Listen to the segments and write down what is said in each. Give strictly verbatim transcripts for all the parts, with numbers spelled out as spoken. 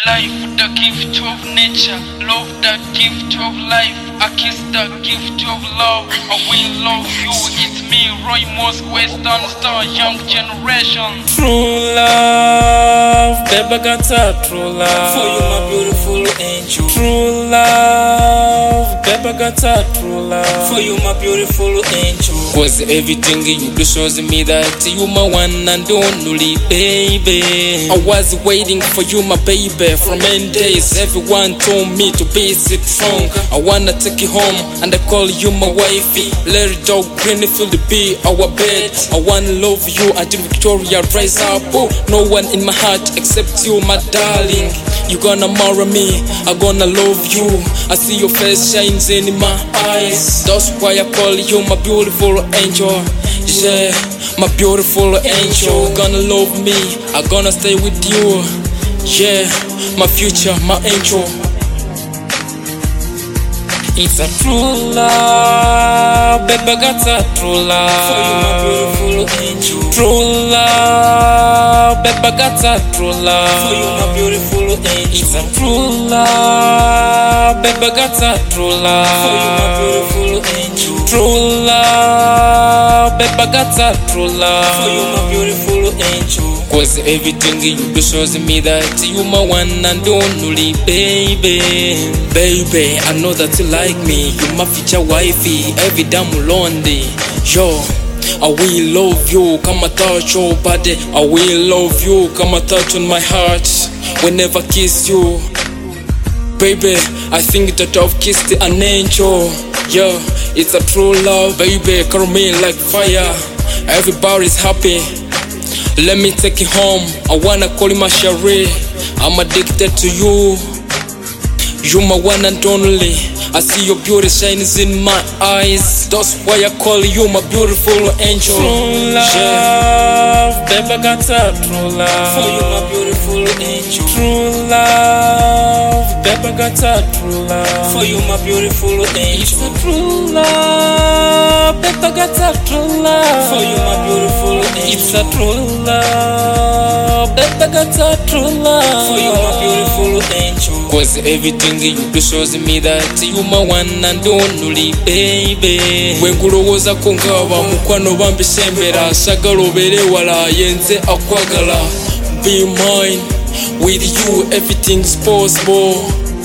Life, the gift of nature. Love, the gift of life. I kiss the gift of love. I will love you. It's me, Roy Moss, Western Star, young generation. True love, baby got a true love. For you, my beautiful angel. True love, baby got a true love. For you, my beautiful angel. Cause everything you do shows me that you my one and only baby. I was waiting for you, my baby, from many days. Everyone told me to be strong. I wanna take you home and I call you my wifey. Let it dog Greenfield be our bed. I wanna love you until Victoria rise up. Oh, no one in my heart except you, my darling. You gonna marry me, I gonna love you. I see your face shines in my eyes. That's why I call you my beautiful angel. Yeah, my beautiful angel. Gonna love me, I gonna stay with you. Yeah, my future, my angel. It's a true love, baby got a true love. For you, my beautiful angel. True love, baby got a true love. For you, my beautiful angel. It's a true love, baby got a true love. For you, my beautiful angel. True love, baby got a true love. For you, my beautiful angel. Cause everything you do shows me that you my one and only baby. Baby, I know that you like me. You my future wifey. Every damn lonely. Yo, I will love you. Come and touch your body. I will love you. Come and touch on my heart. Whenever kiss you, baby, I think that I've kissed an angel. Yeah, it's a true love, baby. Call me like fire. Everybody's happy. Let me take you home. I wanna call you my Cherie. I'm addicted to you. You my one and only. I see your beauty shines in my eyes. That's why I call you my beautiful angel. True love, yeah. Baby got a true love. For you, my beautiful angel. True love, baby got a true love. For you, my beautiful angel. It's a true love, baby got a true love. For you, my beautiful angel. It's a true love, baby got a true love. For you, my beautiful angel. Cause everything you do shows me that you my one and only baby. Wengulowoza kongaba mukwano bambisembera sagala obere wala yenze akwagala. Be mine, with you everything's possible.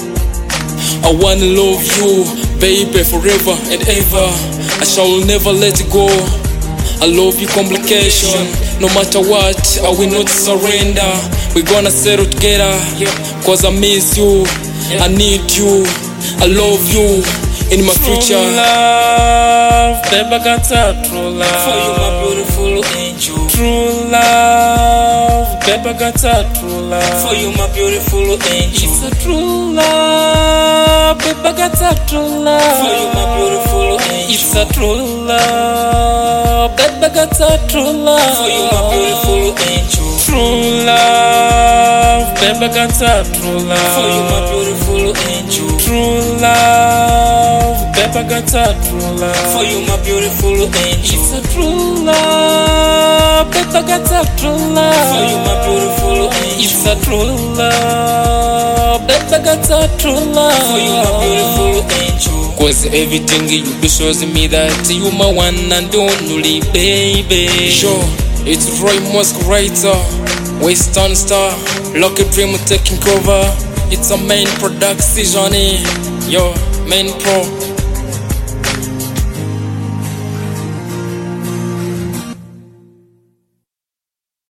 I wanna love you, baby, forever and ever. I shall never let it go. I love you complication. No matter what, I will not surrender. We're gonna settle together. Cause I miss you, I need you, I love you in my future. True love, baby got a true love. For you, my beautiful angel. True love, baby got a true love. For you, my beautiful angel. It's a true love, baby got a true love. For you, my beautiful angel. It's a true love, baby got a true love. For you, my beautiful angel. True love, baby got a true love. For you, my beautiful angel. True love, baby got a true love. For you, my beautiful angel. It's a true love, baby got a true love. For you, my beautiful angel. It's a true love, baby got a true love. For you, my beautiful angel. Cause everything you do shows me that you my one and only baby. Sure, it's Roy Moss writer, Western Star, Lucky Dream taking cover. It's a main production, yo, main pro.